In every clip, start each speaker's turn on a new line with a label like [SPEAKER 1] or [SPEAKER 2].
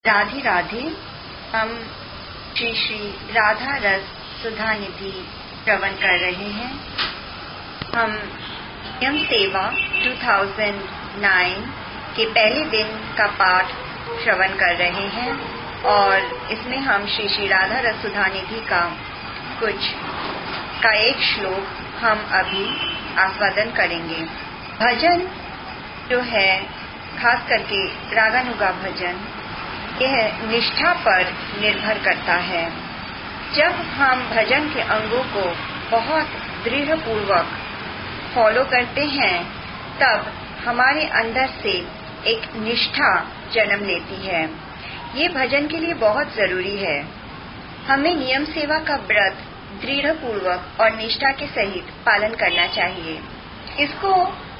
[SPEAKER 1] राधे राधे। हम श्री श्री राधा रस सुधा निधि श्रवण कर रहे हैं। हम नियम सेवा 2009 के पहले दिन का पाठ श्रवण कर रहे हैं और इसमें हम श्री श्री राधा रस सुधा निधि का एक श्लोक हम अभी आस्वादन करेंगे। भजन जो है, खास करके रागानुगा भजन, यह निष्ठा पर निर्भर करता है। जब हम भजन के अंगों को बहुत दृढ़ पूर्वक फॉलो करते हैं, तब हमारे अंदर से एक निष्ठा जन्म लेती है। ये भजन के लिए बहुत जरूरी है। हमें नियम सेवा का व्रत दृढ़ पूर्वक और निष्ठा के सहित पालन करना चाहिए। इसको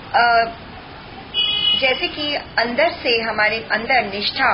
[SPEAKER 1] जैसे कि अंदर से हमारे अंदर निष्ठा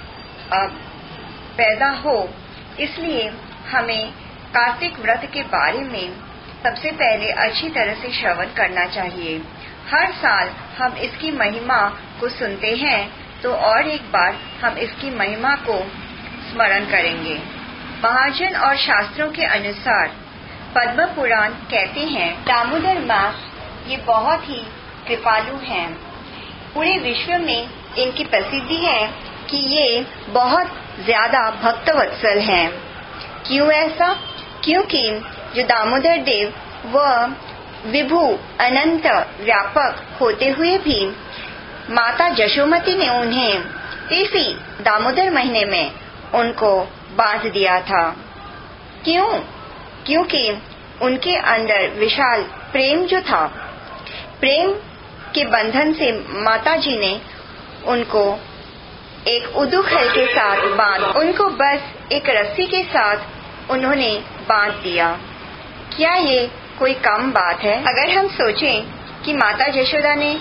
[SPEAKER 1] पैदा हो, इसलिए हमें कार्तिक व्रत के बारे में सबसे पहले अच्छी तरह से श्रवण करना चाहिए। हर साल हम इसकी महिमा को सुनते हैं, तो और एक बार हम इसकी महिमा को स्मरण करेंगे। महाजन और शास्त्रों के अनुसार पद्म पुराण कहते हैं, दामोदर मास ये बहुत ही कृपालु हैं। पूरे विश्व में इनकी प्रसिद्धि है कि ये बहुत ज्यादा भक्तवत्सल हैं। क्यों ऐसा? क्योंकि जो दामोदर देव वह विभु अनंत व्यापक होते हुए भी माता जशोमती ने उन्हें इसी दामोदर महीने में उनको बांध दिया था। क्यों? क्योंकि उनके अंदर विशाल प्रेम जो था, प्रेम के बंधन से माताजी ने उनको एक उदुखल के साथ उनको बस एक रस्सी के साथ उन्होंने बांध दिया। क्या ये कोई कम बात है? अगर हम सोचें कि माताजी ने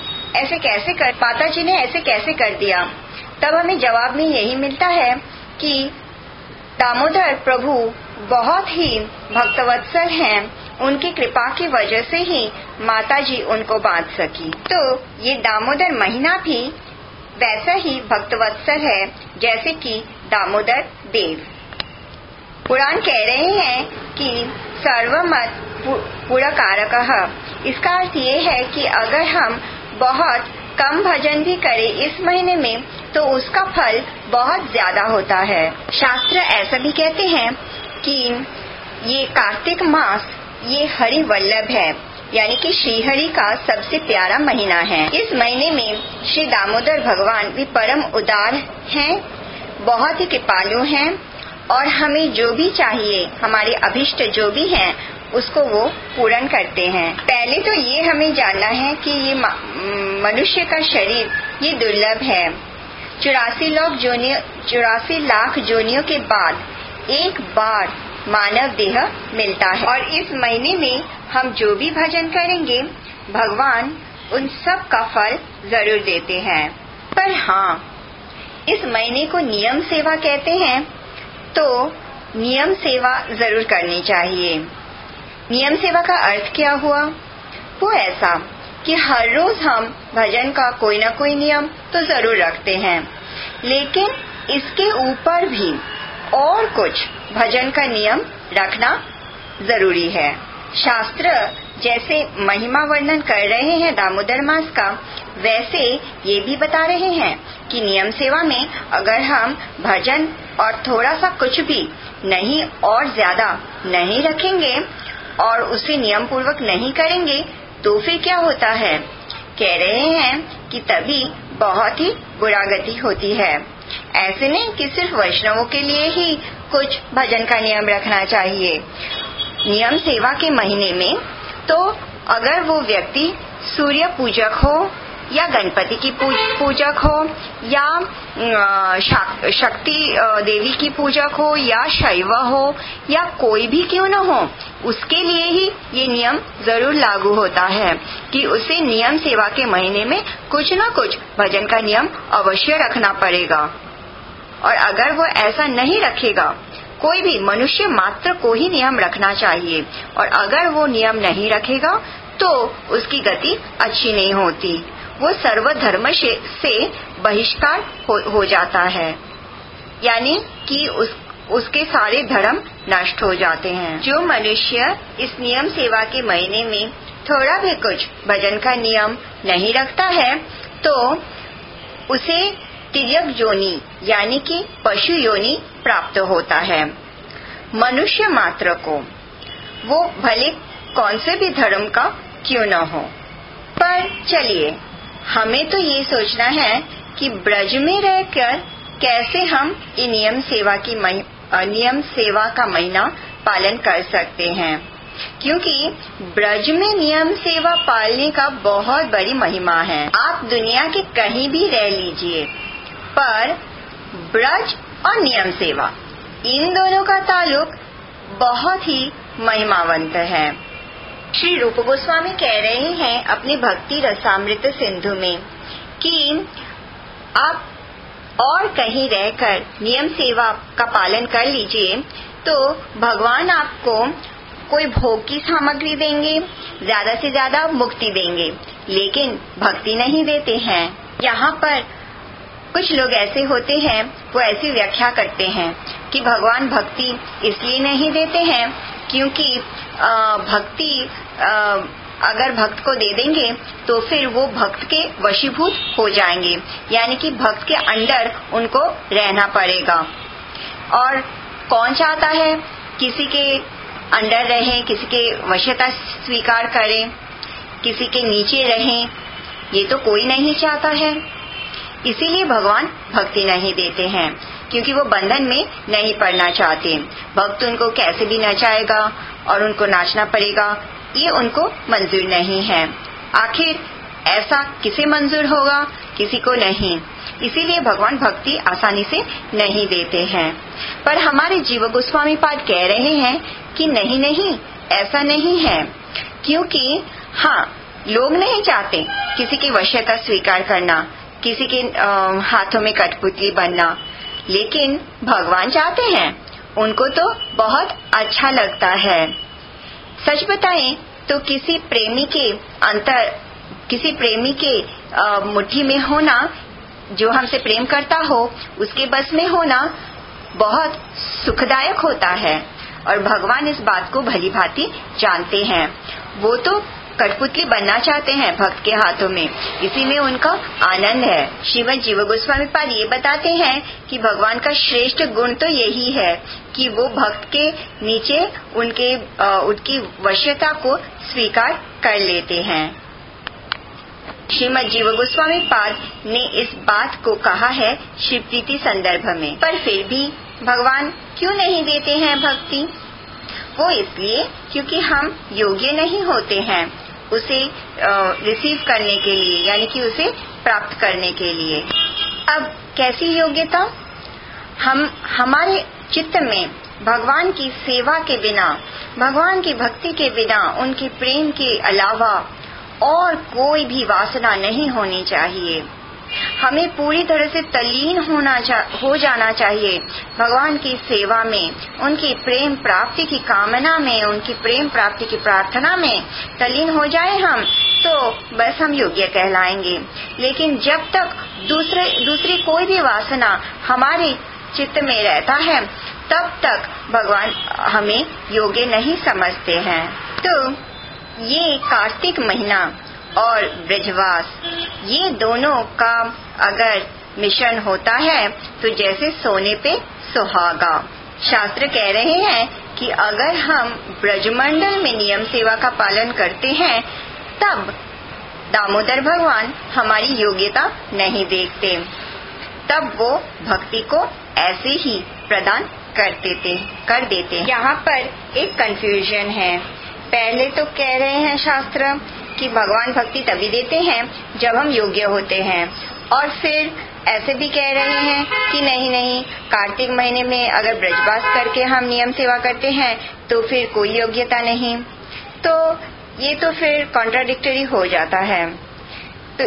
[SPEAKER 1] ऐसे कैसे कर दिया, तब हमें जवाब में यही मिलता है कि दामोदर प्रभु बहुत ही भक्तवत्सल हैं। उनकी कृपा की वजह से ही माताजी उनको बांध सकी। तो ये दामोदर महीना भी वैसा ही भक्तवत्सल है जैसे कि दामोदर देव। पुराण कह रहे हैं कि सर्वमत पुरकारकः। इसका अर्थ ये है कि अगर हम बहुत कम भजन भी करें इस महीने में, तो उसका फल बहुत ज्यादा होता है। शास्त्र ऐसा भी कहते हैं कि ये कार्तिक मास ये हरि वल्लभ है, यानी कि श्रीहरि का सबसे प्यारा महीना है। इस महीने में श्री दामोदर भगवान भी परम उदार हैं, बहुत ही कृपालु हैं और हमें जो भी चाहिए, हमारे अभिष्ट जो भी हैं, उसको वो पूर्ण करते हैं। पहले तो ये हमें जानना है कि ये मनुष्य का शरीर ये दुर्लभ है। 84 लाख जोनियों के बाद एक बार मानव देह मिलता है और इस महीने में हम जो भी भजन करेंगे, भगवान उन सब का फल जरूर देते हैं। पर हाँ, इस महीने को नियम सेवा कहते हैं, तो नियम सेवा जरूर करनी चाहिए। नियम सेवा का अर्थ क्या हुआ? वो ऐसा कि हर रोज हम भजन का कोई न कोई नियम तो जरूर रखते हैं, लेकिन इसके ऊपर भी और कुछ भजन का नियम रखना जरूरी है। शास्त्र जैसे महिमा वर्णन कर रहे हैं दामोदर मास का, वैसे ये भी बता रहे हैं कि नियम सेवा में अगर हम भजन और थोड़ा सा कुछ भी नहीं और ज्यादा नहीं रखेंगे और उसे नियम पूर्वक नहीं करेंगे, तो फिर क्या होता है? कह रहे हैं कि तभी बहुत ही बुरा गति होती है। ऐसे नहीं कि सिर्फ वैष्णवों के लिए ही कुछ भजन का नियम रखना चाहिए। नियम सेवा के महीने में तो अगर वो व्यक्ति सूर्य पूजक हो या गणपति की पूजक हो या शक्ति देवी की पूजक हो या शैव हो या कोई भी क्यों न हो, उसके लिए ही ये नियम जरूर लागू होता है कि उसे नियम सेवा के महीने में कुछ न कुछ भजन का नियम अवश्य रखना पड़ेगा। और अगर वो ऐसा नहीं रखेगा, कोई भी मनुष्य मात्र को ही नियम रखना चाहिए, और अगर वो नियम नहीं रखेगा तो उसकी गति अच्छी नहीं होती, वो सर्वधर्म से बहिष्कार हो जाता है। यानी कि उसके सारे धर्म नष्ट हो जाते हैं। जो मनुष्य इस नियम सेवा के महीने में थोड़ा भी कुछ भजन का नियम नहीं रखता है तो उसे तिर्यक योनि यानी कि पशु योनि प्राप्त होता है। मनुष्य मात्र को, वो भले कौन से भी धर्म का क्यों न हो। पर चलिए, हमें तो ये सोचना है कि ब्रज में रहकर कैसे हम नियम सेवा का महीना पालन कर सकते हैं, क्योंकि ब्रज में नियम सेवा पालने का बहुत बड़ी महिमा है। आप दुनिया के कहीं भी रह लीजिए, पर ब्रज और नियम सेवा इन दोनों का ताल्लुक बहुत ही महिमावंत है। श्री रूप गोस्वामी कह रहे हैं अपनी भक्ति रसामृत सिंधु में कि आप और कहीं रहकर नियम सेवा का पालन कर लीजिए तो भगवान आपको कोई भोग की सामग्री देंगे, ज्यादा से ज्यादा मुक्ति देंगे, लेकिन भक्ति नहीं देते हैं। यहाँ पर कुछ लोग ऐसे होते हैं, वो ऐसी व्याख्या करते हैं कि भगवान भक्ति इसलिए नहीं देते हैं क्योंकि भक्ति अगर भक्त को दे देंगे तो फिर वो भक्त के वशीभूत हो जाएंगे, यानी कि भक्त के अंडर उनको रहना पड़ेगा। और कौन चाहता है किसी के अंडर रहें, किसी के वश्यता स्वीकार करें, किसी के नीचे रहें? ये तो कोई नहीं चाहता है। इसीलिए भगवान भक्ति नहीं देते हैं, क्योंकि वो बंधन में नहीं पड़ना चाहते। भक्त उनको कैसे भी नचाएगा और उनको नाचना पड़ेगा, ये उनको मंजूर नहीं है। आखिर ऐसा किसे मंजूर होगा? किसी को नहीं। इसीलिए भगवान भक्ति आसानी से नहीं देते हैं। पर हमारे जीव गोस्वामी पाद कह रहे हैं कि नहीं, ऐसा नहीं है, क्योंकि हाँ, लोग नहीं चाहते किसी की वश्यता स्वीकार करना, किसी के हाथों में कठपुतली बनना, लेकिन भगवान चाहते हैं। उनको तो बहुत अच्छा लगता है। सच बताएं तो किसी प्रेमी के मुट्ठी में होना, जो हमसे प्रेम करता हो उसके बस में होना बहुत सुखदायक होता है, और भगवान इस बात को भली भांति जानते हैं। वो तो कठपुतली बनना चाहते हैं भक्त के हाथों में, इसीलिए उनका आनंद है। श्रीमद जीव गोस्वामी पाद ये बताते हैं कि भगवान का श्रेष्ठ गुण तो यही है कि वो भक्त के नीचे उनकी वश्यता को स्वीकार कर लेते हैं। श्रीमद जीव गोस्वामी पाद ने इस बात को कहा है शिव प्रीति संदर्भ में। पर फिर भी भगवान क्यों नहीं देते हैं भक्ति? वो इसलिए क्योंकि हम योग्य नहीं होते हैं उसे रिसीव करने के लिए, यानी कि उसे प्राप्त करने के लिए। अब कैसी योग्यता? हमारे चित्त में भगवान की सेवा के बिना, भगवान की भक्ति के बिना, उनके प्रेम के अलावा और कोई भी वासना नहीं होनी चाहिए। हमें पूरी तरह से तल्लीन हो जाना चाहिए भगवान की सेवा में, उनकी प्रेम प्राप्ति की कामना में, उनकी प्रेम प्राप्ति की प्रार्थना में तल्लीन हो जाए हम, तो बस हम योग्य कहलाएंगे। लेकिन जब तक दूसरी कोई भी वासना हमारे चित्त में रहता है, तब तक भगवान हमें योग्य नहीं समझते हैं। तो ये कार्तिक महीना और ब्रजवास, ये दोनों का अगर मिश्रण होता है तो जैसे सोने पे सुहागा। शास्त्र कह रहे हैं कि अगर हम ब्रजमंडल में नियम सेवा का पालन करते हैं, तब दामोदर भगवान हमारी योग्यता नहीं देखते, तब वो भक्ति को ऐसे ही प्रदान कर देते हैं। यहाँ पर एक कंफ्यूजन है। पहले तो कह रहे हैं शास्त्र कि भगवान भक्ति तभी देते हैं जब हम योग्य होते हैं, और फिर ऐसे भी कह रहे हैं कि नहीं, कार्तिक महीने में अगर ब्रजवास करके हम नियम सेवा करते हैं तो फिर कोई योग्यता नहीं। तो ये तो फिर कॉन्ट्राडिक्टरी हो जाता है। तो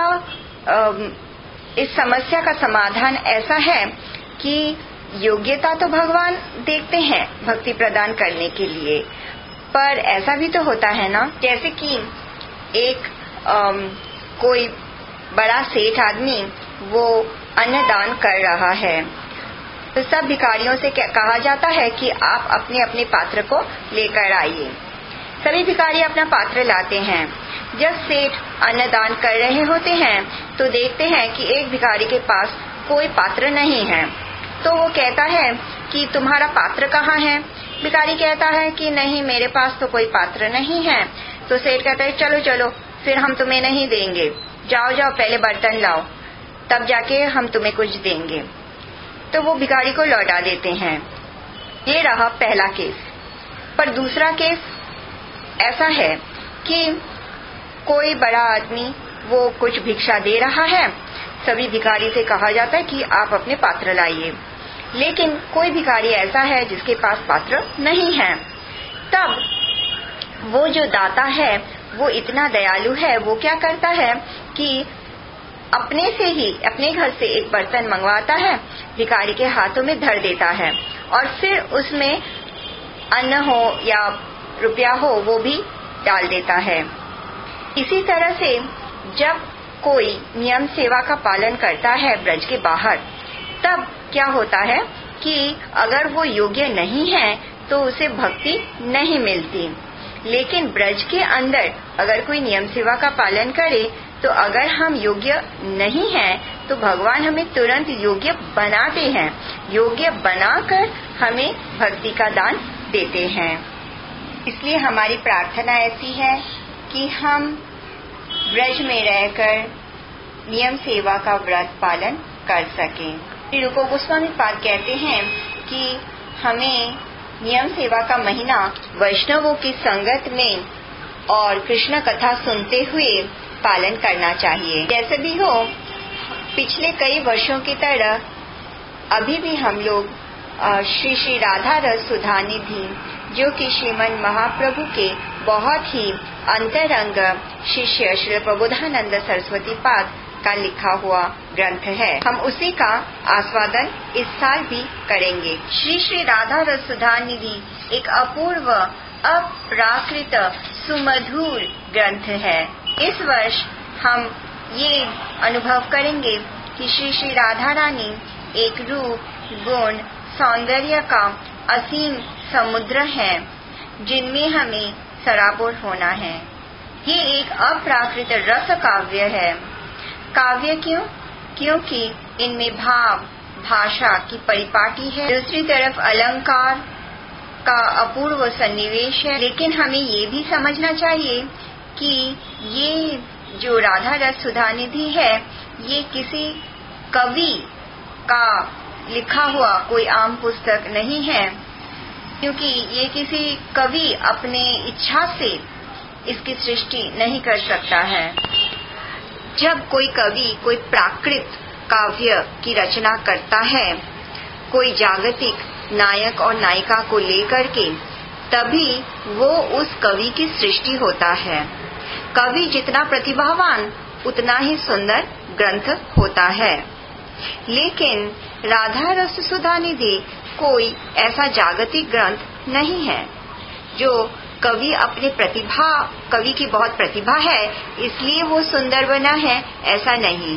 [SPEAKER 1] इस समस्या का समाधान ऐसा है कि योग्यता तो भगवान देखते हैं भक्ति प्रदान करने के लिए, पर ऐसा भी तो होता है ना, जैसे कि एक कोई बड़ा सेठ आदमी वो अन्नदान कर रहा है, तो सब भिखारियों से कहा जाता है कि आप अपने अपने पात्र को लेकर आइए। सभी भिखारी अपना पात्र लाते हैं। जब सेठ अन्नदान कर रहे होते हैं तो देखते हैं कि एक भिखारी के पास कोई पात्र नहीं है, तो वो कहता है कि तुम्हारा पात्र कहाँ है? भिखारी कहता है कि नहीं, मेरे पास तो कोई पात्र नहीं है। तो सेठ कहता है चलो चलो, फिर हम तुम्हें नहीं देंगे, जाओ जाओ पहले बर्तन लाओ, तब जाके हम तुम्हें कुछ देंगे। तो वो भिखारी को लौटा देते हैं। ये रहा पहला केस। पर दूसरा केस ऐसा है कि कोई बड़ा आदमी वो कुछ भिक्षा दे रहा है। सभी भिखारी से कहा जाता है कि आप अपने पात्र लाइए, लेकिन कोई भिखारी ऐसा है जिसके पास पात्र नहीं है। तब वो जो दाता है वो इतना दयालु है, वो क्या करता है कि अपने से ही अपने घर से एक बर्तन मंगवाता है, भिखारी के हाथों में धर देता है और फिर उसमें अन्न हो या रुपया हो वो भी डाल देता है। इसी तरह से जब कोई नियम सेवा का पालन करता है ब्रज के बाहर, तब क्या होता है कि अगर वो योग्य नहीं है तो उसे भक्ति नहीं मिलती। लेकिन ब्रज के अंदर अगर कोई नियम सेवा का पालन करे तो अगर हम योग्य नहीं हैं तो भगवान हमें तुरंत योग्य बनाते हैं, योग्य बनाकर हमें भक्ति का दान देते हैं। इसलिए हमारी प्रार्थना ऐसी है कि हम ब्रज में रहकर नियम सेवा का व्रत पालन कर सकें। रूप गोस्वामी पाद कहते हैं कि हमें नियम सेवा का महीना वैष्णवों की संगत में और कृष्ण कथा सुनते हुए पालन करना चाहिए। जैसे भी हो, पिछले कई वर्षों की तरह अभी भी हम लोग श्री श्री राधा रस सुधा निधि, जो कि श्रीमन महाप्रभु के बहुत ही अंतरंग शिष्य श्री प्रबोधानंद सरस्वती पाद का लिखा हुआ ग्रंथ है, हम उसी का आस्वादन इस साल भी करेंगे। श्री श्री राधा रस सुधा निधि एक अपूर्व अपराकृत सुमधुर ग्रंथ है। इस वर्ष हम ये अनुभव करेंगे कि श्री श्री राधा रानी एक रूप, गुण, सौंदर्य का असीम समुद्र है जिनमें हमें सराबोर होना है। ये एक अप्राकृत रस काव्य है। काव्य क्यों? क्योंकि इनमें भाव भाषा की परिपाटी है, दूसरी तरफ अलंकार का अपूर्व सन्निवेश है। लेकिन हमें ये भी समझना चाहिए कि ये जो राधा रस सुधा निधि है ये किसी कवि का लिखा हुआ कोई आम पुस्तक नहीं है, क्योंकि ये किसी कवि अपने इच्छा से इसकी सृष्टि नहीं कर सकता है। जब कोई कवि कोई प्राकृत काव्य की रचना करता है, कोई जागतिक नायक और नायिका को लेकर के, तभी वो उस कवि की सृष्टि होता है। कवि जितना प्रतिभावान उतना ही सुंदर ग्रंथ होता है। लेकिन राधा रस सुधा निधि कोई ऐसा जागतिक ग्रंथ नहीं है जो कवि अपने प्रतिभा, कवि की बहुत प्रतिभा है इसलिए वो सुंदर बना है, ऐसा नहीं।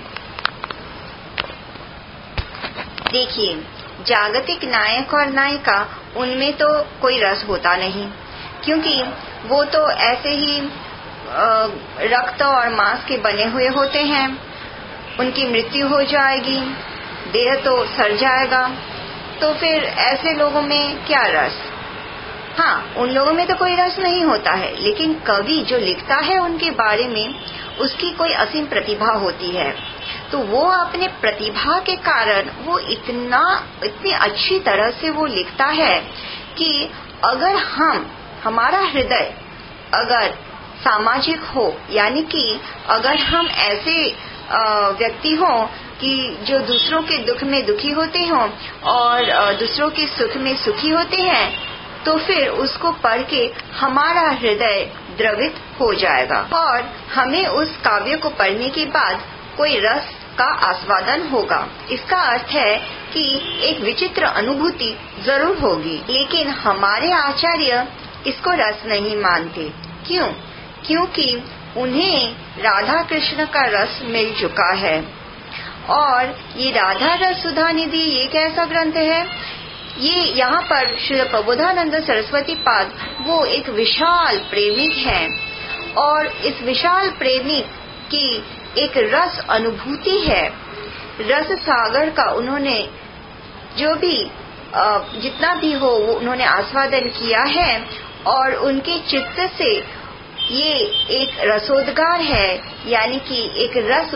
[SPEAKER 1] देखिए, जागतिक नायक और नायिका उनमें तो कोई रस होता नहीं, क्योंकि वो तो ऐसे ही रक्त और मांस के बने हुए होते हैं। उनकी मृत्यु हो जाएगी, देह तो सड़ जाएगा, तो फिर ऐसे लोगों में क्या रस? हाँ, उन लोगों में तो कोई रस नहीं होता है, लेकिन कवि जो लिखता है उनके बारे में उसकी कोई असीम प्रतिभा होती है। तो वो अपने प्रतिभा के कारण वो इतनी अच्छी तरह से वो लिखता है कि अगर हमारा हृदय अगर सामाजिक हो, यानी कि अगर हम ऐसे व्यक्ति हों कि जो दूसरों के दुख में दुखी होते हों और दूसरों के सुख में सुखी होते हैं, तो फिर उसको पढ़ के हमारा हृदय द्रवित हो जाएगा और हमें उस काव्य को पढ़ने के बाद कोई रस का आस्वादन होगा। इसका अर्थ है कि एक विचित्र अनुभूति जरूर होगी, लेकिन हमारे आचार्य इसको रस नहीं मानते। क्यों? क्योंकि उन्हें राधा कृष्ण का रस मिल चुका है और ये राधा रस सुधा निधि ये कैसा ग्रंथ है? ये यहाँ पर श्री प्रबोधानंद सरस्वती पाद वो एक विशाल प्रेमिक हैं और इस विशाल प्रेमिक की एक रस अनुभूति है। रस सागर का उन्होंने जो भी जितना भी हो वो उन्होंने आस्वादन किया है और उनके चित्त से ये एक रसोद्गार है, यानी कि एक रस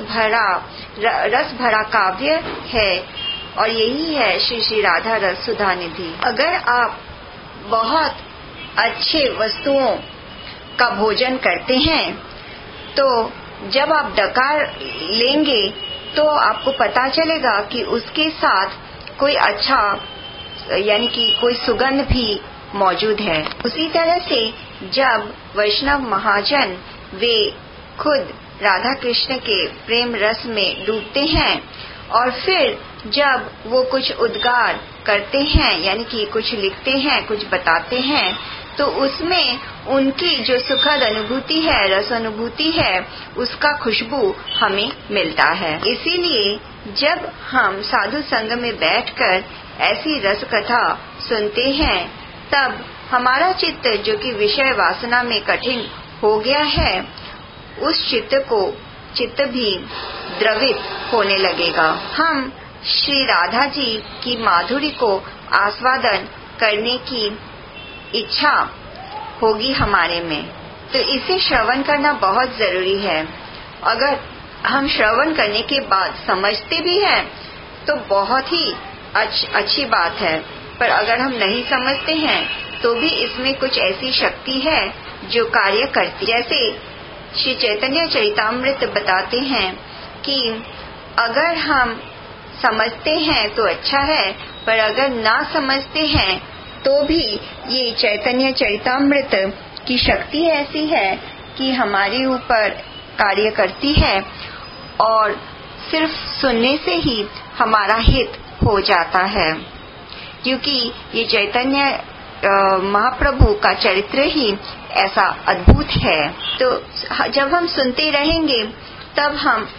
[SPEAKER 1] भरा काव्य है और यही है श्री श्री राधा रस सुधा निधि। अगर आप बहुत अच्छे वस्तुओं का भोजन करते हैं तो जब आप डकार लेंगे तो आपको पता चलेगा कि उसके साथ कोई अच्छा यानी कि कोई सुगंध भी मौजूद है। उसी तरह से जब वैष्णव महाजन वे खुद राधा कृष्ण के प्रेम रस में डूबते हैं और फिर जब वो कुछ उद्गार करते हैं यानी कि कुछ लिखते हैं, कुछ बताते हैं, तो उसमें उनकी जो सुखद अनुभूति है, रस अनुभूति है, उसका खुशबू हमें मिलता है। इसीलिए जब हम साधु संग में बैठकर ऐसी रस कथा सुनते हैं तब हमारा चित्त जो कि विषय वासना में कठिन हो गया है, उस चित्त भी द्रवित होने लगेगा। हम श्री राधा जी की माधुरी को आस्वादन करने की इच्छा होगी हमारे में, तो इसे श्रवण करना बहुत जरूरी है। अगर हम श्रवण करने के बाद समझते भी हैं तो बहुत ही अच्छी बात है, पर अगर हम नहीं समझते हैं तो भी इसमें कुछ ऐसी शक्ति है जो कार्य करती। जैसे श्री चैतन्य चरितामृत बताते हैं कि अगर हम समझते हैं तो अच्छा है, पर अगर ना समझते हैं तो भी ये चैतन्य चरितामृत की शक्ति ऐसी है कि हमारे ऊपर कार्य करती है और सिर्फ सुनने से ही हमारा हित हो जाता है, क्योंकि ये चैतन्य महाप्रभु का चरित्र ही ऐसा अद्भुत है। तो जब हम सुनते रहेंगे तब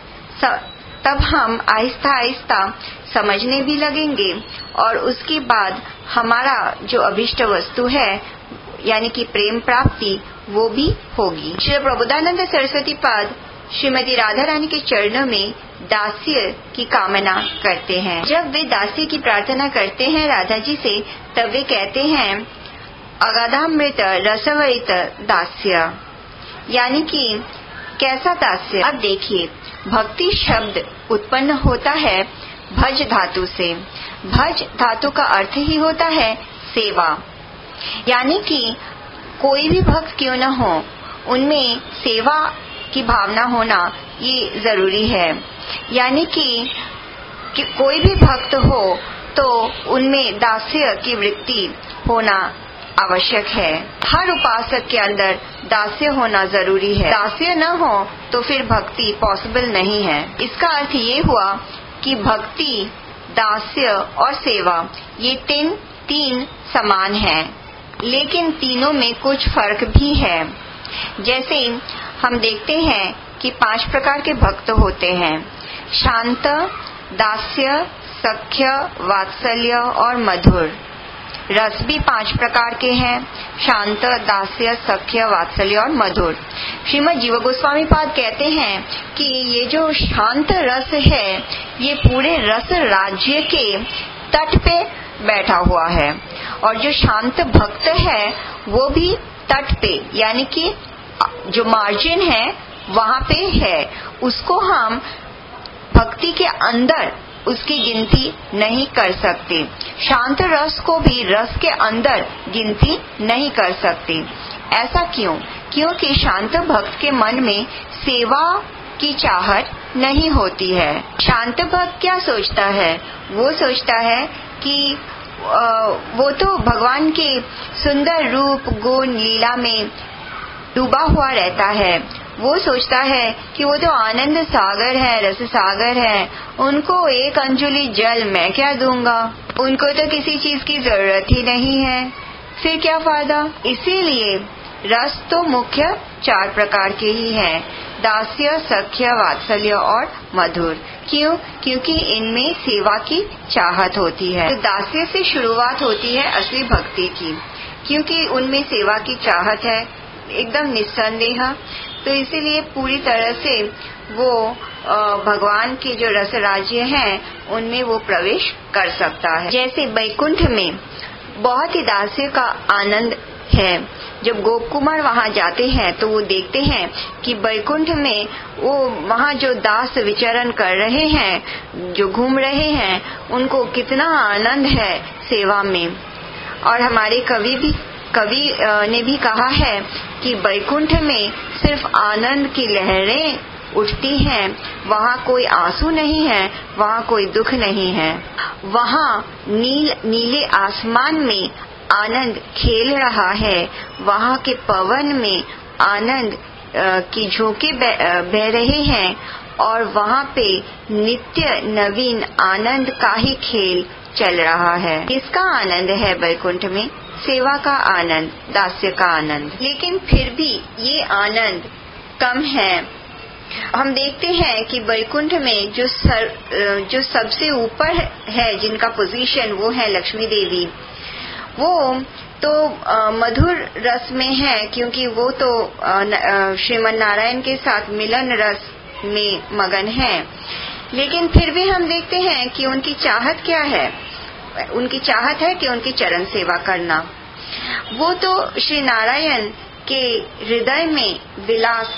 [SPEAKER 1] हम आहिस्ता आहिस्ता समझने भी लगेंगे और उसके बाद हमारा जो अभिष्ट वस्तु है यानी कि प्रेम प्राप्ति वो भी होगी। श्री प्रबोधानंद सरस्वती पाद श्रीमती राधा रानी के चरणों में दास्य की कामना करते हैं। जब वे दास्य की प्रार्थना करते हैं राधा जी से, तब वे कहते हैं अगाधामृत रसवरित दास्य, यानी कि कैसा दास्य। अब देखिए, भक्ति शब्द उत्पन्न होता है भज धातु से। भज धातु का अर्थ ही होता है सेवा, यानी कि कोई भी भक्त क्यों न हो उनमें सेवा की भावना होना ये जरूरी है। यानी कि कोई भी भक्त हो तो उनमें दास्य की वृत्ति होना आवश्यक है। हर उपासक के अंदर दास्य होना जरूरी है। दास्य न हो तो फिर भक्ति पॉसिबल नहीं है। इसका अर्थ ये हुआ कि भक्ति, दास्य और सेवा ये तीन समान हैं, लेकिन तीनों में कुछ फर्क भी है। जैसे हम देखते हैं कि 5 प्रकार के भक्त होते हैं: शांत, दास्य, सख्य, वात्सल्य और मधुर। रस भी 5 प्रकार के हैं: शांत, दास्य, सख्य, वात्सल्य और मधुर। श्रीमद जीव गोस्वामी पाद कहते हैं कि ये जो शांत रस है ये पूरे रस राज्य के तट पे बैठा हुआ है, और जो शांत भक्त है वो भी तट पे यानी कि जो मार्जिन है वहाँ पे है। उसको हम भक्ति के अंदर उसकी गिनती नहीं कर सकते। शांत रस को भी रस के अंदर गिनती नहीं कर सकते। ऐसा क्यों? क्योंकि शांत भक्त के मन में सेवा की चाहत नहीं होती है। शांत भक्त क्या सोचता है? वो सोचता है कि वो तो भगवान के सुंदर रूप, गुण, लीला में डूबा हुआ रहता है। वो सोचता है कि वो तो आनंद सागर है, रस सागर है, उनको एक अंजुलि जल मैं क्या दूंगा, उनको तो किसी चीज की जरूरत ही नहीं है, फिर क्या फायदा। इसीलिए रस तो मुख्य 4 प्रकार के ही हैं: दास्य, सख्य, वात्सल्य और मधुर। क्यों? क्योंकि इनमें सेवा की चाहत होती है। तो दास्य से शुरुआत होती है असली भक्ति की, क्योंकि उनमें सेवा की चाहत है एकदम निस्संदेह। तो इसीलिए पूरी तरह से वो भगवान के जो रस राज्य हैं उनमें वो प्रवेश कर सकता है। जैसे वैकुंठ में बहुत ही दास्य का आनंद है। जब गोप कुमार वहाँ जाते हैं तो वो देखते हैं कि वैकुंठ में वो वहाँ जो दास विचरण कर रहे हैं, जो घूम रहे हैं, उनको कितना आनंद है सेवा में। और हमारे कवि ने भी कहा है कि वैकुंठ में सिर्फ आनंद की लहरें उठती हैं, वहाँ कोई आंसू नहीं है, वहाँ कोई दुख नहीं है। वहाँ नीले आसमान में आनंद खेल रहा है, वहाँ के पवन में आनंद की झोंके बह रहे हैं और वहाँ पे नित्य नवीन आनंद का ही खेल चल रहा है। किसका आनंद है वैकुंठ में? सेवा का आनंद, दास्य का आनंद। लेकिन फिर भी ये आनंद कम है। हम देखते हैं कि वैकुंठ में जो सबसे ऊपर है, जिनका पोजीशन, वो है लक्ष्मी देवी। वो तो मधुर रस में है, क्योंकि वो तो श्रीमन नारायण के साथ मिलन रस में मगन है। लेकिन फिर भी हम देखते हैं कि उनकी चाहत क्या है? उनकी चाहत है कि उनकी चरण सेवा करना। वो तो श्री नारायण के हृदय में विलास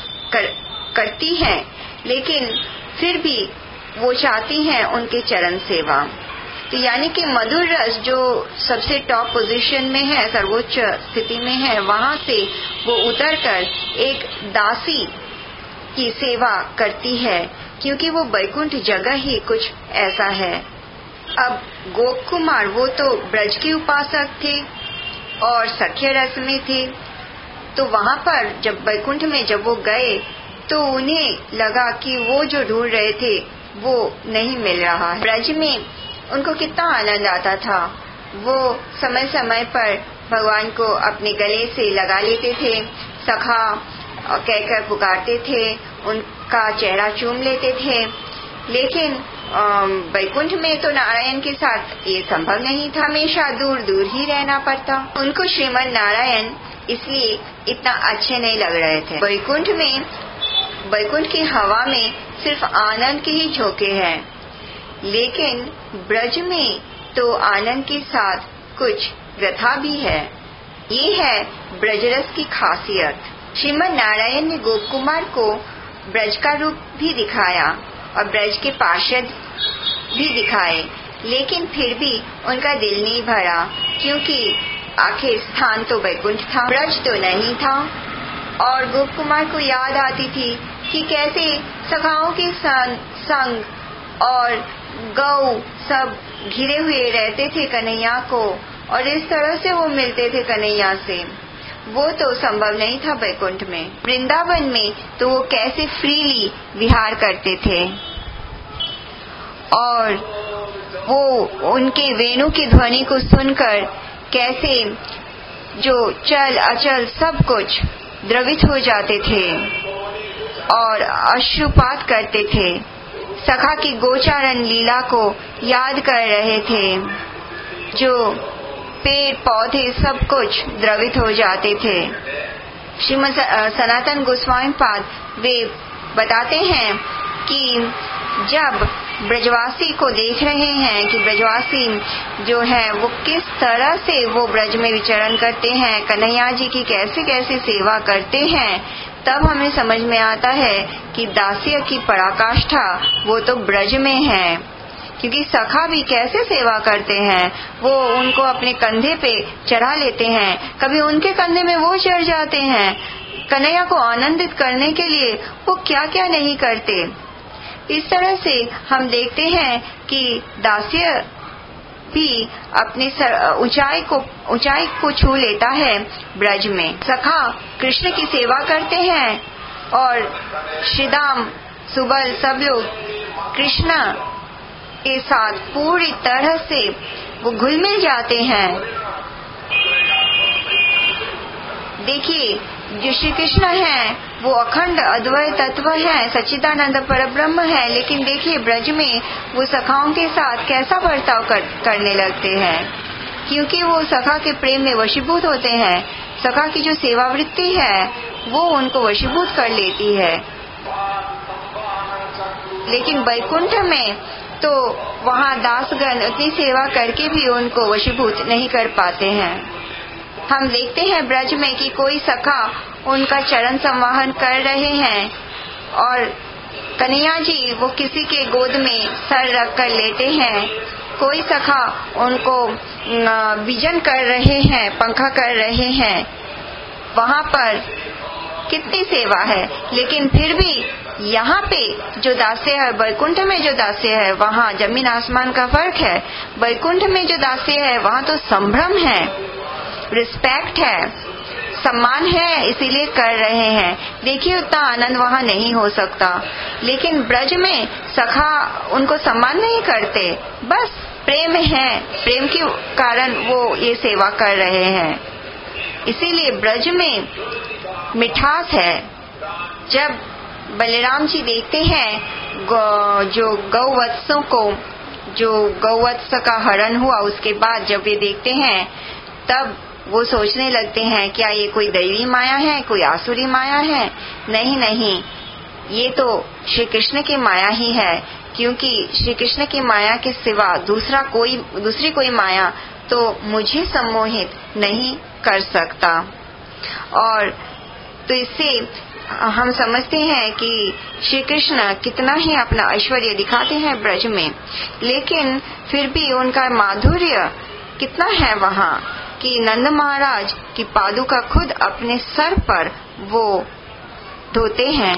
[SPEAKER 1] करती हैं, लेकिन फिर भी वो चाहती हैं उनके चरण सेवा। तो यानी कि मधुर रस जो सबसे टॉप पोजीशन में है, सर्वोच्च स्थिति में है, वहाँ से वो उतरकर एक दासी की सेवा करती है, क्योंकि वो वैकुंठ जगह ही कुछ ऐसा है। अब गोप कुमार वो तो ब्रज के उपासक थे और सख्य रस में थे। तो वहाँ पर जब वैकुंठ में जब वो गए तो उन्हें लगा कि वो जो ढूंढ रहे थे वो नहीं मिल रहा है। ब्रज में उनको कितना आनंद आता था। वो समय समय पर भगवान को अपने गले से लगा लेते थे, सखा कहकर पुकारते थे, उनका चेहरा चूम लेते थे। लेकिन वैकुंठ में तो नारायण के साथ ये संभव नहीं था, हमेशा दूर दूर ही रहना पड़ता। उनको श्रीमन नारायण इसलिए इतना अच्छे नहीं लग रहे थे। वैकुंठ की हवा में सिर्फ आनंद के ही झोंके हैं, लेकिन ब्रज में तो आनंद के साथ कुछ व्यथा भी है। ये है ब्रजरस की खासियत। श्रीमन नारायण ने गोप कुमार को ब्रज का रूप भी दिखाया और ब्रज के पार्षद भी दिखाए, लेकिन फिर भी उनका दिल नहीं भरा, क्योंकि आखिर स्थान तो वैकुंठ था, ब्रज तो नहीं था। और गोप कुमार को याद आती थी कि कैसे सखाओं के संग और गौ सब घिरे हुए रहते थे कन्हैया को, और इस तरह से वो मिलते थे कन्हैया से। वो तो संभव नहीं था वैकुंठ में। वृंदावन में तो वो कैसे फ्रीली विहार करते थे, और वो उनके वेणु की ध्वनि को सुनकर कैसे जो चल अचल सब कुछ द्रवित हो जाते थे और अश्रुपात करते थे। सखा की गोचारण लीला को याद कर रहे थे, जो पेड़ पौधे सब कुछ द्रवित हो जाते थे। श्रीमद सनातन गोस्वामी पाद वे बताते हैं कि जब ब्रजवासी को देख रहे हैं कि ब्रजवासी जो है वो किस तरह से वो ब्रज में विचरण करते हैं, कन्हैया जी की कैसे कैसे सेवा करते हैं, तब हमें समझ में आता है कि दास्य की पराकाष्ठा वो तो ब्रज में है। क्योंकि सखा भी कैसे सेवा करते हैं, वो उनको अपने कंधे पे चढ़ा लेते हैं, कभी उनके कंधे में वो चढ़ जाते हैं। कन्हैया को आनंदित करने के लिए वो क्या क्या नहीं करते। इस तरह से हम देखते हैं कि दास्य भी अपनी ऊंचाई को छू लेता है ब्रज में। सखा कृष्ण की सेवा करते हैं और श्रीदाम सुबल सब लोग कृष्ण के साथ पूरी तरह से वो घुल मिल जाते हैं। देखिए जो श्री कृष्ण हैं वो अखंड अद्वैत तत्व है, सच्चिदानंद परब्रह्म है, लेकिन देखिए ब्रज में वो सखाओं के साथ कैसा बर्ताव करने लगते हैं, क्योंकि वो सखा के प्रेम में वशीभूत होते हैं। सखा की जो सेवा वृत्ति है वो उनको वशीभूत कर लेती है। लेकिन वैकुंठ में तो वहाँ दासगण उतनी सेवा करके भी उनको वशीभूत नहीं कर पाते हैं। हम देखते हैं ब्रज में कि कोई सखा उनका चरण संवाहन कर रहे हैं और कन्हैया जी वो किसी के गोद में सर रख कर लेटे हैं, कोई सखा उनको विजन कर रहे हैं, पंखा कर रहे हैं। वहाँ पर कितनी सेवा है, लेकिन फिर भी यहाँ पे जो दास्य है, वैकुंठ में जो दास्य है वहाँ जमीन आसमान का फर्क है। वैकुंठ में जो दास्य है वहाँ तो संभ्रम है, रिस्पेक्ट है, सम्मान है, इसीलिए कर रहे हैं। देखिए उतना आनंद वहाँ नहीं हो सकता। लेकिन ब्रज में सखा उनको सम्मान नहीं करते, बस प्रेम है, प्रेम के कारण वो ये सेवा कर रहे हैं। इसीलिए ब्रज में मिठास है। जब बलराम जी देखते हैं जो गौवत्सों को, जो गौवत्स का हरण हुआ, उसके बाद जब ये देखते हैं तब वो सोचने लगते हैं क्या ये कोई दैवी माया है, कोई आसुरी माया है? नहीं नहीं, ये तो श्री कृष्ण की माया ही है, क्योंकि श्री कृष्ण की माया के सिवा दूसरी कोई माया तो मुझे सम्मोहित नहीं कर सकता। और तो इससे हम समझते हैं कि श्री कृष्ण कितना ही अपना ऐश्वर्य दिखाते हैं ब्रज में, लेकिन फिर भी उनका माधुर्य कितना है वहाँ कि नंद महाराज की पादुका खुद अपने सर पर वो धोते हैं।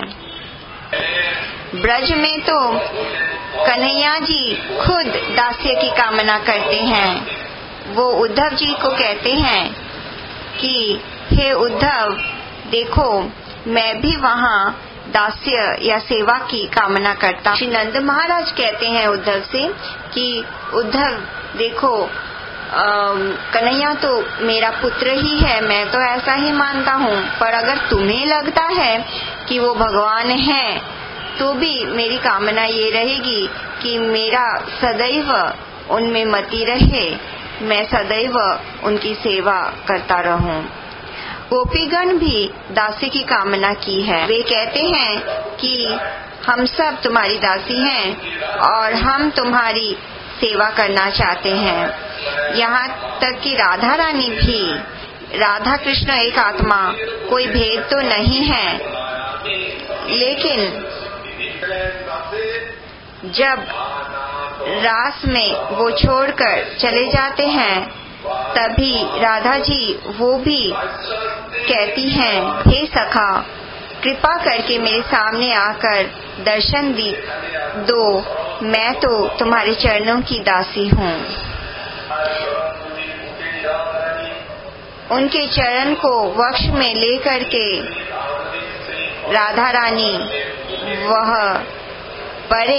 [SPEAKER 1] ब्रज में तो कन्हैया जी खुद दास्य की कामना करते हैं। वो उद्धव जी को कहते हैं कि हे उद्धव, देखो मैं भी वहाँ दास्य या सेवा की कामना करता। श्री नंद महाराज कहते हैं उद्धव से कि उद्धव देखो, कन्हैया तो मेरा पुत्र ही है, मैं तो ऐसा ही मानता हूँ, पर अगर तुम्हें लगता है कि वो भगवान है तो भी मेरी कामना ये रहेगी कि मेरा सदैव उनमें मति रहे, मैं सदैव उनकी सेवा करता रहूं। गोपीगण भी दासी की कामना की है। वे कहते हैं कि हम सब तुम्हारी दासी हैं और हम तुम्हारी सेवा करना चाहते हैं। यहाँ तक कि राधा रानी भी, राधा कृष्ण एक आत्मा, कोई भेद तो नहीं है, लेकिन जब रास में वो छोड़कर चले जाते हैं तभी राधा जी वो भी कहती हैं, हे सखा, कृपा करके मेरे सामने आकर दर्शन दो, मैं तो तुम्हारे चरणों की दासी हूँ। उनके चरण को वक्ष में लेकर के राधा रानी वह बड़े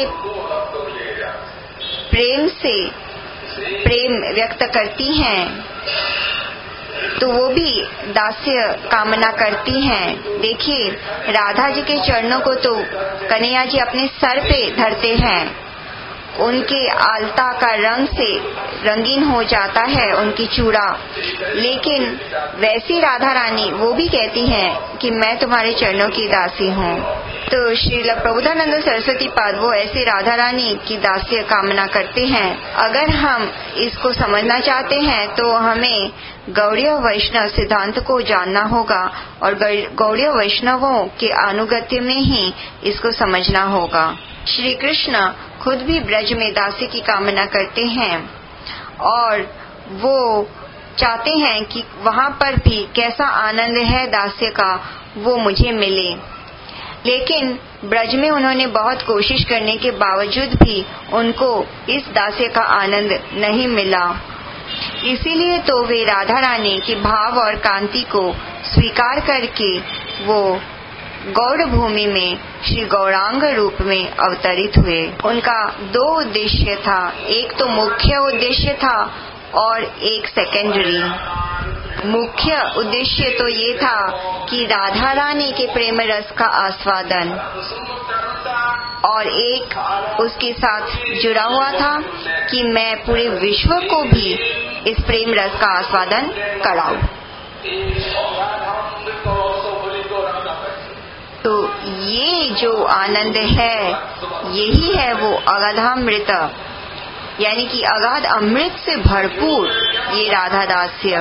[SPEAKER 1] प्रेम से प्रेम व्यक्त करती हैं, तो वो भी दास्य कामना करती हैं। देखिए राधा जी के चरणों को तो कन्हैया जी अपने सर पे धरते हैं, उनके आलता का रंग से रंगीन हो जाता है उनकी चूड़ा, लेकिन वैसी राधा रानी वो भी कहती हैं कि मैं तुम्हारे चरणों की दासी हूँ। तो श्रील प्रबोधानंद सरस्वती पाद वो ऐसे राधा रानी की दास्य कामना करते हैं। अगर हम इसको समझना चाहते हैं तो हमें गौड़ीय वैष्णव सिद्धांत को जानना होगा और गौड़ीय वैष्णवों के अनुगत्य में ही इसको समझना होगा। श्री कृष्ण खुद भी ब्रज में दास्य की कामना करते हैं और वो चाहते हैं कि वहाँ पर भी कैसा आनंद है दास्य का वो मुझे मिले, लेकिन ब्रज में उन्होंने बहुत कोशिश करने के बावजूद भी उनको इस दास्य का आनंद नहीं मिला। इसीलिए तो वे राधा रानी के भाव और कांति को स्वीकार करके वो गौड़ भूमि में श्री गौरांग रूप में अवतरित हुए। उनका दो उद्देश्य था, एक तो मुख्य उद्देश्य था और एक सेकेंडरी। मुख्य उद्देश्य तो ये था कि राधा रानी के प्रेम रस का आस्वादन, और एक उसके साथ जुड़ा हुआ था कि मैं पूरे विश्व को भी इस प्रेम रस का आस्वादन कराऊं। तो ये जो आनंद है, यही है वो अगाधामृत, यानी कि अगाध अमृत से भरपूर ये राधा दास्य,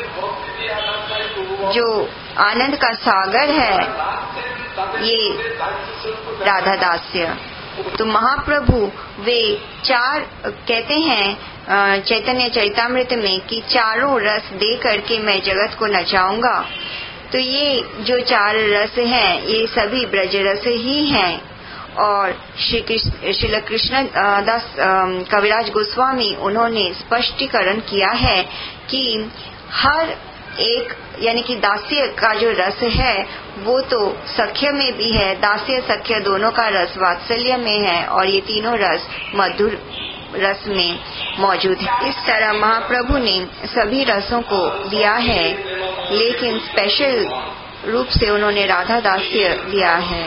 [SPEAKER 1] जो आनंद का सागर है, ये राधा दास्य। तो महाप्रभु वे चार कहते हैं चैतन्य चरितामृत में कि चारों रस दे करके मैं जगत को नचाऊंगा। तो ये जो चार रस हैं, ये सभी ब्रज रस ही हैं। और श्री कृष्ण दास कविराज गोस्वामी उन्होंने स्पष्टीकरण किया है कि हर एक, यानी कि दास्य का जो रस है वो तो सख्य में भी है, दास्य सख्य दोनों का रस वात्सल्य में है, और ये तीनों रस मधुर रस में मौजूद है। इस तरह महाप्रभु ने सभी रसों को दिया है, लेकिन स्पेशल रूप से उन्होंने राधा दास्य दिया है।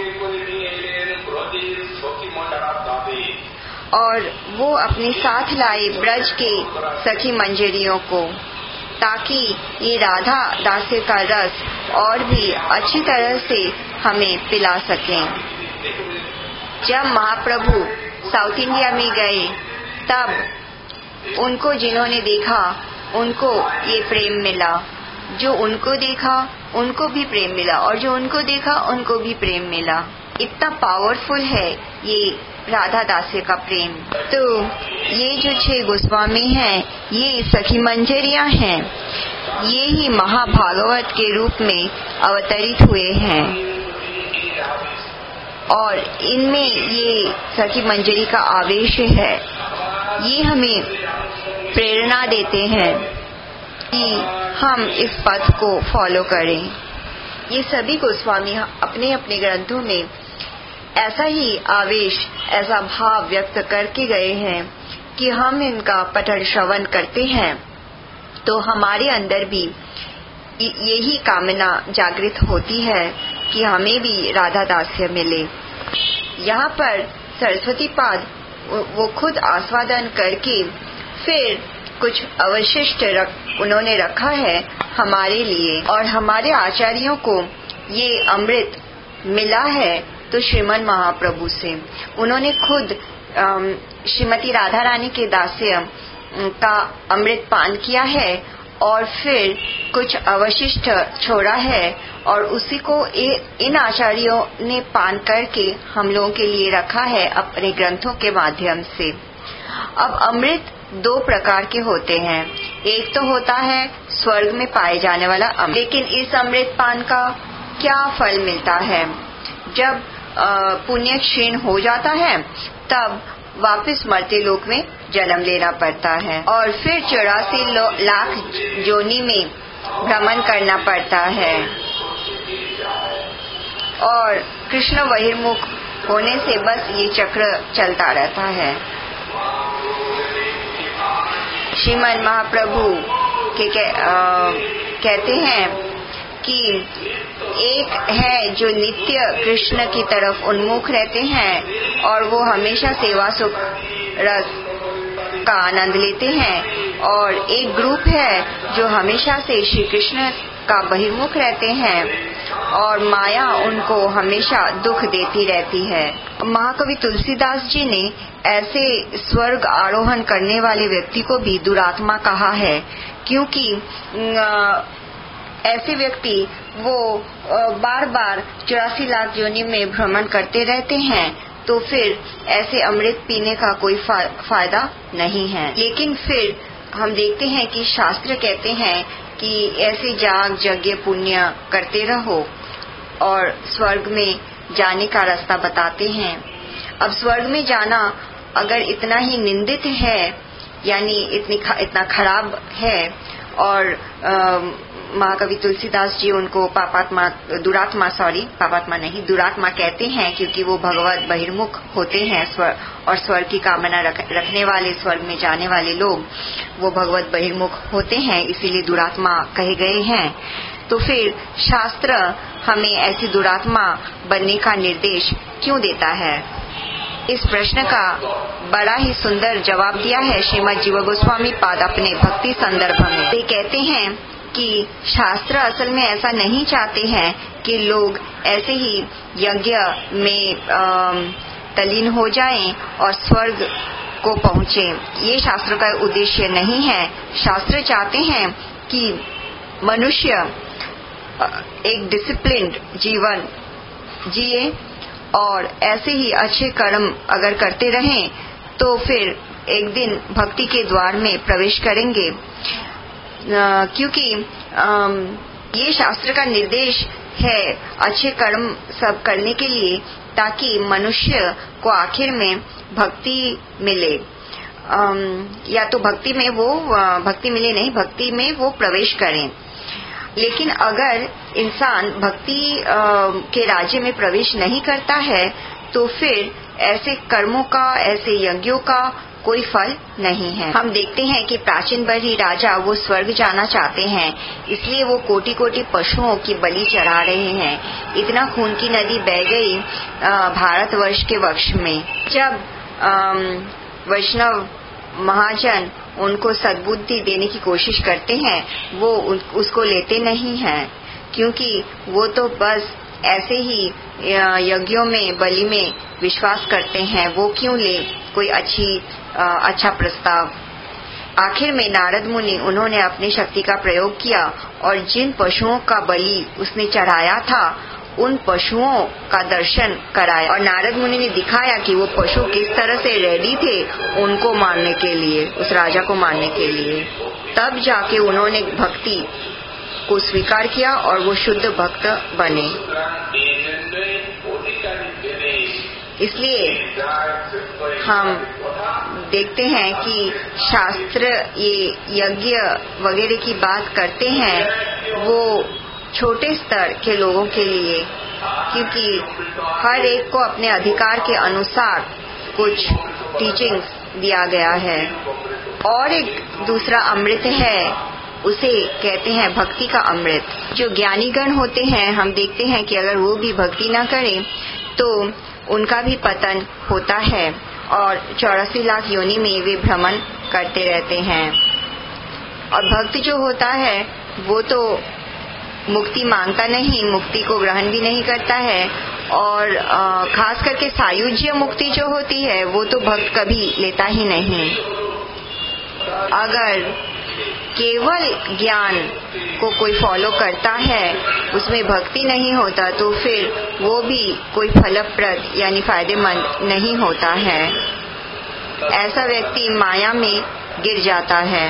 [SPEAKER 1] और वो अपने साथ लाए ब्रज के सखी मंजरियों को, ताकि ये राधा दास्य का रस और भी अच्छी तरह से हमें पिला सकें। जब महाप्रभु साउथ इंडिया में गए, तब उनको जिन्होंने देखा उनको ये प्रेम मिला, जो उनको देखा उनको भी प्रेम मिला, और जो उनको देखा उनको भी प्रेम मिला। इतना पावरफुल है ये राधा दास्य का प्रेम। तो ये जो 6 गोस्वामी हैं, ये सखी मंजरियां हैं, ये ही महाभागवत के रूप में अवतरित हुए हैं, और इनमें ये सखी मंजरी का आवेश है। ये हमें प्रेरणा देते हैं कि हम इस पथ को फॉलो करें। ये सभी गोस्वामी अपने अपने ग्रंथों में ऐसा ही आवेश, ऐसा भाव व्यक्त करके गए हैं कि हम इनका पठन श्रवण करते हैं तो हमारे अंदर भी यही कामना जागृत होती है कि हमें भी राधा दास्य मिले। यहाँ पर सरस्वती पाद वो खुद आस्वादन करके फिर कुछ अवशिष्ट उन्होंने रखा है हमारे लिए, और हमारे आचार्यों को ये अमृत मिला है तो श्रीमन महाप्रभु से। उन्होंने खुद श्रीमती राधा रानी के दास्य का अमृत पान किया है और फिर कुछ अवशिष्ट छोड़ा है, और उसी को इन आचार्यों ने पान करके हम लोगों के लिए रखा है अपने ग्रंथों के माध्यम से। अब अमृत 2 प्रकार के होते हैं। एक तो होता है स्वर्ग में पाए जाने वाला अमृत, लेकिन इस अमृत पान का क्या फल मिलता है? जब पुण्य क्षीण हो जाता है तब वापस मरते लोक में जन्म लेना पड़ता है, और फिर 84 लाख जोनी में भ्रमण करना पड़ता है, और कृष्ण बहिर्मुख होने से बस ये चक्र चलता रहता है। श्रीमन महाप्रभु के कहते हैं कि एक है जो नित्य कृष्ण की तरफ उन्मुख रहते हैं और वो हमेशा सेवा सुख रस का आनंद लेते हैं, और एक ग्रुप है जो हमेशा से श्री कृष्ण का बहिर्मुख रहते हैं और माया उनको हमेशा दुख देती रहती है। महाकवि तुलसीदास जी ने ऐसे स्वर्ग आरोहण करने वाले व्यक्ति को भी दुरात्मा कहा है, क्योंकि ऐसे व्यक्ति वो बार बार 84 लाख योनि में भ्रमण करते रहते हैं, तो फिर ऐसे अमृत पीने का कोई फायदा नहीं है। लेकिन फिर हम देखते हैं कि शास्त्र कहते हैं कि ऐसे जाग यज्ञ पुण्य करते रहो और स्वर्ग में जाने का रास्ता बताते हैं। अब स्वर्ग में जाना अगर इतना ही निंदित है, यानी इतना खराब है, और महाकवि तुलसीदास जी उनको दुरात्मा कहते हैं, क्योंकि वो भगवत बहिर्मुख होते हैं और स्वर्ग की कामना रखने वाले, स्वर्ग में जाने वाले लोग वो भगवत बहिर्मुख होते हैं, इसीलिए दुरात्मा कहे गए हैं। तो फिर शास्त्र हमें ऐसी दुरात्मा बनने का निर्देश क्यों देता है? इस प्रश्न का बड़ा ही सुंदर जवाब दिया है श्रीमद जीव गोस्वामी पाद अपने भक्ति संदर्भ में। वे कहते हैं कि शास्त्र असल में ऐसा नहीं चाहते हैं कि लोग ऐसे ही यज्ञ में तल्लीन हो जाएं और स्वर्ग को पहुंचे। ये शास्त्र का उद्देश्य नहीं है। शास्त्र चाहते हैं कि मनुष्य एक डिसिप्लिन्ड जीवन जिए और ऐसे ही अच्छे कर्म अगर करते रहें तो फिर एक दिन भक्ति के द्वार में प्रवेश करेंगे। क्योंकि ये शास्त्र का निर्देश है अच्छे कर्म सब करने के लिए, ताकि मनुष्य को आखिर में भक्ति मिले, या तो भक्ति में वो प्रवेश करें। लेकिन अगर इंसान भक्ति के राज्य में प्रवेश नहीं करता है तो फिर ऐसे कर्मों का, ऐसे यज्ञों का कोई फल नहीं है। हम देखते हैं कि प्राचीन बड़ी राजा वो स्वर्ग जाना चाहते हैं, इसलिए वो कोटि कोटि पशुओं की बलि चढ़ा रहे हैं। इतना खून की नदी बह गई भारतवर्ष के वक्ष में। जब वैष्णव महाजन उनको सद्बुद्धि देने की कोशिश करते हैं, वो उसको लेते नहीं हैं, क्योंकि वो तो बस ऐसे ही यज्ञों में, बलि में विश्वास करते हैं। वो क्यों ले कोई अच्छा प्रस्ताव। आखिर में नारद मुनि उन्होंने अपनी शक्ति का प्रयोग किया और जिन पशुओं का बलि उसने चढ़ाया था उन पशुओं का दर्शन कराया, और नारद मुनि ने दिखाया कि वो पशु किस तरह से रेडी थे उनको मारने के लिए, उस राजा को मारने के लिए। तब जाके उन्होंने भक्ति को स्वीकार किया और वो शुद्ध भक्त बने। इसलिए हम देखते हैं कि शास्त्र ये यज्ञ वगैरह की बात करते हैं वो छोटे स्तर के लोगों के लिए, क्योंकि हर एक को अपने अधिकार के अनुसार कुछ टीचिंग्स दिया गया है। और एक दूसरा अमृत है, उसे कहते हैं भक्ति का अमृत। जो ज्ञानीगण होते हैं, हम देखते हैं कि अगर वो भी भक्ति ना करें तो उनका भी पतन होता है और 84 लाख योनि में वे भ्रमण करते रहते हैं। और भक्त जो होता है वो तो मुक्ति मांगता नहीं, मुक्ति को ग्रहण भी नहीं करता है, और खास करके सायुज्य मुक्ति जो होती है वो तो भक्त कभी लेता ही नहीं। अगर केवल ज्ञान को कोई फॉलो करता है, उसमें भक्ति नहीं होता, तो फिर वो भी कोई फलप्रद यानी फायदेमंद नहीं होता है। ऐसा व्यक्ति माया में गिर जाता है।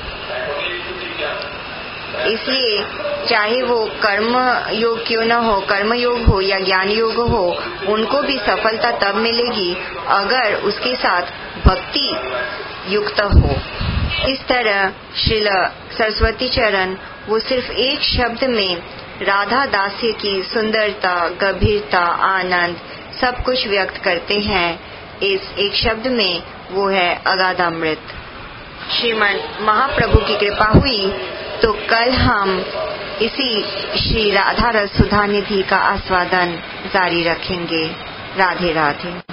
[SPEAKER 1] इसलिए चाहे वो कर्म योग क्यों न हो, कर्म योग हो या ज्ञान योग हो, उनको भी सफलता तब मिलेगी अगर उसके साथ भक्ति युक्त हो। इस तरह श्रील सरस्वती चरण वो सिर्फ एक शब्द में राधा दास्य की सुंदरता, गंभीरता, आनंद सब कुछ व्यक्त करते हैं। इस एक शब्द में वो है अगाध अमृत। श्रीमन महाप्रभु की कृपा हुई तो कल हम इसी श्री राधा रस सुधा निधि का आस्वादन जारी रखेंगे। राधे राधे।